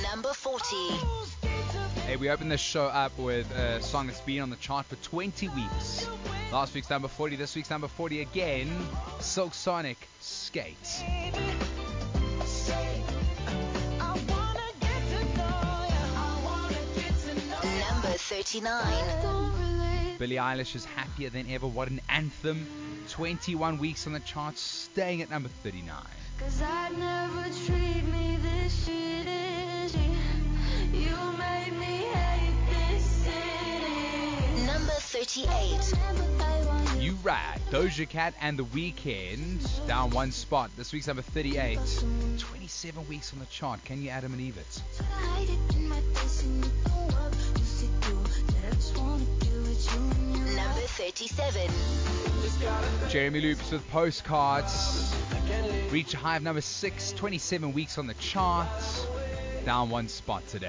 Number 40. Hey, we opened this show up with a song that's been on the chart for 20 weeks. Last week's number 40, this week's number 40 again. Silk Sonic, Skate. Number 39. Billie Eilish is Happier Than Ever. What an anthem. 21 weeks on the chart, staying at number 39. 'Cause I'd never treat me this shitty. You made me hate this city. Number 38. You Ride, Doja Cat and The Weeknd, down one spot. This week's number 38. 27 weeks on the chart. Can you Adam and Eve it? Number 37. Jeremy Loops with Postcards. Reached a high of number 6, 27 weeks on the chart. Down one spot today.